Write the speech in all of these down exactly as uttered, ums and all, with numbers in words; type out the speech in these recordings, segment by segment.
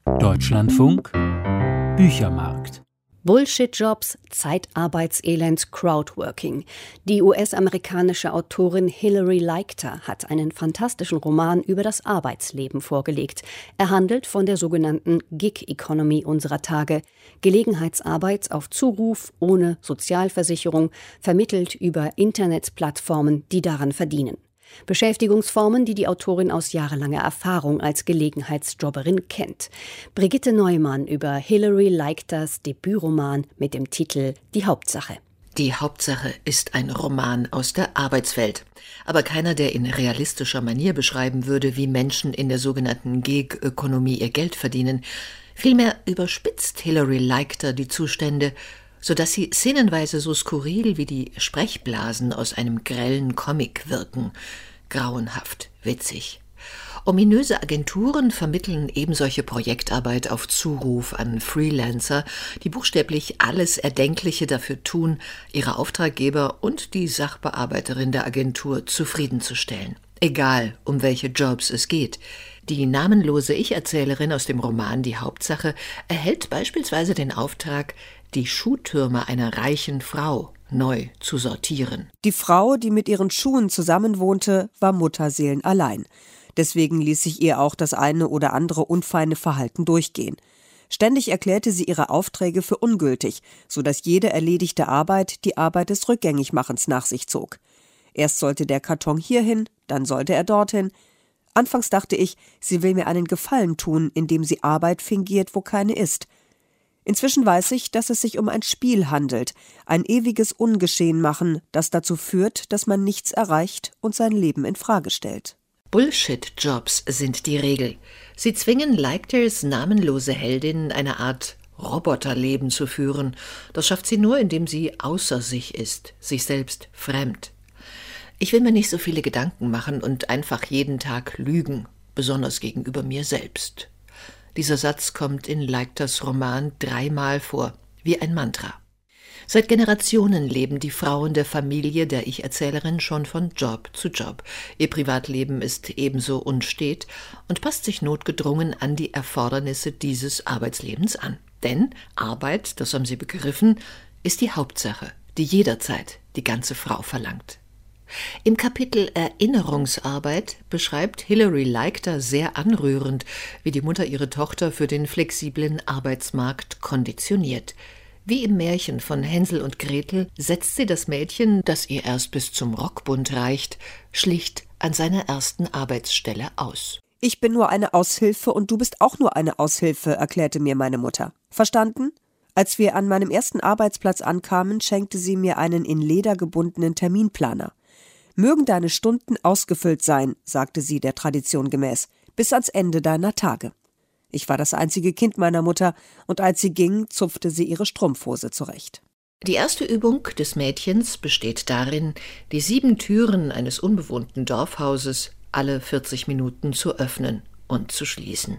Deutschlandfunk Büchermarkt. Bullshit-Jobs, Zeitarbeitselend, Crowdworking. Die U S-amerikanische Autorin Hilary Leichter hat einen fantastischen Roman über das Arbeitsleben vorgelegt. Er handelt von der sogenannten Gig-Economy unserer Tage. Gelegenheitsarbeit auf Zuruf, ohne Sozialversicherung, vermittelt über Internetplattformen, die daran verdienen. Beschäftigungsformen, die die Autorin aus jahrelanger Erfahrung als Gelegenheitsjobberin kennt. Brigitte Neumann über Hilary Leichters Debütroman mit dem Titel Die Hauptsache. Die Hauptsache ist ein Roman aus der Arbeitswelt. Aber keiner, der in realistischer Manier beschreiben würde, wie Menschen in der sogenannten Gig-Ökonomie ihr Geld verdienen. Vielmehr überspitzt Hilary Leichter die Zustände, sodass sie szenenweise so skurril wie die Sprechblasen aus einem grellen Comic wirken. Grauenhaft, witzig. Ominöse Agenturen vermitteln ebensolche Projektarbeit auf Zuruf an Freelancer, die buchstäblich alles Erdenkliche dafür tun, ihre Auftraggeber und die Sachbearbeiterin der Agentur zufriedenzustellen. Egal, um welche Jobs es geht. Die namenlose Ich-Erzählerin aus dem Roman Die Hauptsache erhält beispielsweise den Auftrag, die Schuhtürme einer reichen Frau neu zu sortieren. Die Frau, die mit ihren Schuhen zusammenwohnte, war mutterseelenallein. Deswegen ließ sich ihr auch das eine oder andere unfeine Verhalten durchgehen. Ständig erklärte sie ihre Aufträge für ungültig, sodass jede erledigte Arbeit die Arbeit des Rückgängigmachens nach sich zog. Erst sollte der Karton hierhin, dann sollte er dorthin. Anfangs dachte ich, sie will mir einen Gefallen tun, indem sie Arbeit fingiert, wo keine ist. Inzwischen weiß ich, dass es sich um ein Spiel handelt, ein ewiges Ungeschehen machen, das dazu führt, dass man nichts erreicht und sein Leben in Frage stellt. Bullshit-Jobs sind die Regel. Sie zwingen Leichters namenlose Heldin, eine Art Roboterleben zu führen. Das schafft sie nur, indem sie außer sich ist, sich selbst fremd. Ich will mir nicht so viele Gedanken machen und einfach jeden Tag lügen, besonders gegenüber mir selbst. Dieser Satz kommt in Leichters Roman dreimal vor, wie ein Mantra. Seit Generationen leben die Frauen der Familie der Ich-Erzählerin schon von Job zu Job. Ihr Privatleben ist ebenso unstet und passt sich notgedrungen an die Erfordernisse dieses Arbeitslebens an. Denn Arbeit, das haben sie begriffen, ist die Hauptsache, die jederzeit die ganze Frau verlangt. Im Kapitel Erinnerungsarbeit beschreibt Hilary Leichter sehr anrührend, wie die Mutter ihre Tochter für den flexiblen Arbeitsmarkt konditioniert. Wie im Märchen von Hänsel und Gretel setzt sie das Mädchen, das ihr erst bis zum Rockbund reicht, schlicht an seiner ersten Arbeitsstelle aus. Ich bin nur eine Aushilfe und du bist auch nur eine Aushilfe, erklärte mir meine Mutter. Verstanden? Als wir an meinem ersten Arbeitsplatz ankamen, schenkte sie mir einen in Leder gebundenen Terminplaner. Mögen deine Stunden ausgefüllt sein, sagte sie der Tradition gemäß, bis ans Ende deiner Tage. Ich war das einzige Kind meiner Mutter, und als sie ging, zupfte sie ihre Strumpfhose zurecht. Die erste Übung des Mädchens besteht darin, die sieben Türen eines unbewohnten Dorfhauses alle vierzig Minuten zu öffnen und zu schließen.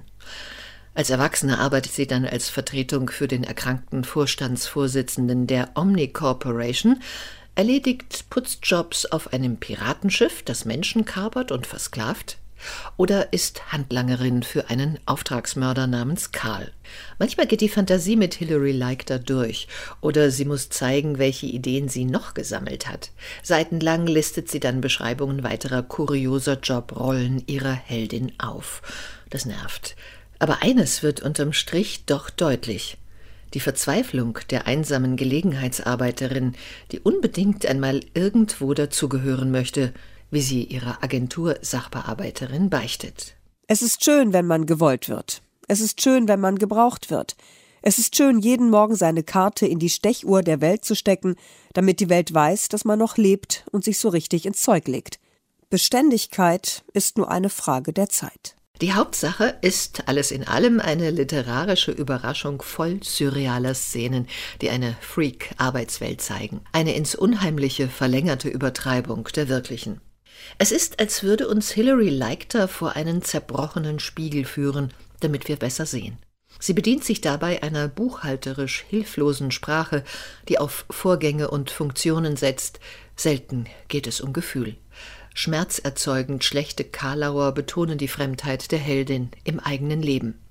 Als Erwachsene arbeitet sie dann als Vertretung für den erkrankten Vorstandsvorsitzenden der Omni Corporation, erledigt Putzjobs auf einem Piratenschiff, das Menschen kapert und versklavt, oder ist Handlangerin für einen Auftragsmörder namens Karl. Manchmal geht die Fantasie mit Hilary Leichter durch, oder sie muss zeigen, welche Ideen sie noch gesammelt hat. Seitenlang listet sie dann Beschreibungen weiterer kurioser Jobrollen ihrer Heldin auf. Das nervt. Aber eines wird unterm Strich doch deutlich: Die Verzweiflung der einsamen Gelegenheitsarbeiterin, die unbedingt einmal irgendwo dazugehören möchte, wie sie ihrer Agentur-Sachbearbeiterin beichtet. Es ist schön, wenn man gewollt wird. Es ist schön, wenn man gebraucht wird. Es ist schön, jeden Morgen seine Karte in die Stechuhr der Welt zu stecken, damit die Welt weiß, dass man noch lebt und sich so richtig ins Zeug legt. Beständigkeit ist nur eine Frage der Zeit. Die Hauptsache ist alles in allem eine literarische Überraschung voll surrealer Szenen, die eine Freak-Arbeitswelt zeigen. Eine ins Unheimliche verlängerte Übertreibung der wirklichen. Es ist, als würde uns Hilary Leichter vor einen zerbrochenen Spiegel führen, damit wir besser sehen. Sie bedient sich dabei einer buchhalterisch hilflosen Sprache, die auf Vorgänge und Funktionen setzt. Selten geht es um Gefühl. Schmerzerzeugend schlechte Karlauer betonen die Fremdheit der Heldin im eigenen Leben.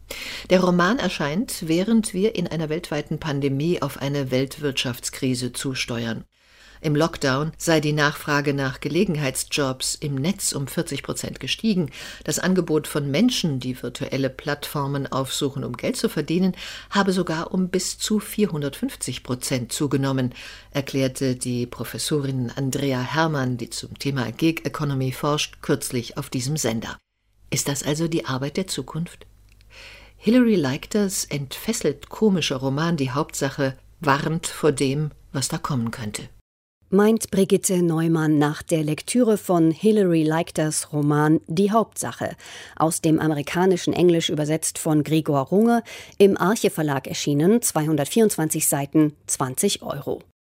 Der Roman erscheint, während wir in einer weltweiten Pandemie auf eine Weltwirtschaftskrise zusteuern. Im Lockdown sei die Nachfrage nach Gelegenheitsjobs im Netz um vierzig Prozent gestiegen. Das Angebot von Menschen, die virtuelle Plattformen aufsuchen, um Geld zu verdienen, habe sogar um bis zu vierhundertfünfzig Prozent zugenommen, erklärte die Professorin Andrea Hermann, die zum Thema Gig Economy forscht, kürzlich auf diesem Sender. Ist das also die Arbeit der Zukunft? Hilary Leichters entfesselt komischer Roman Die Hauptsache warnt vor dem, was da kommen könnte. Meint Brigitte Neumann nach der Lektüre von Hilary Leichters Roman Die Hauptsache, aus dem amerikanischen Englisch übersetzt von Gregor Runge, im Arche Verlag erschienen, zweihundertvierundzwanzig Seiten, zwanzig Euro.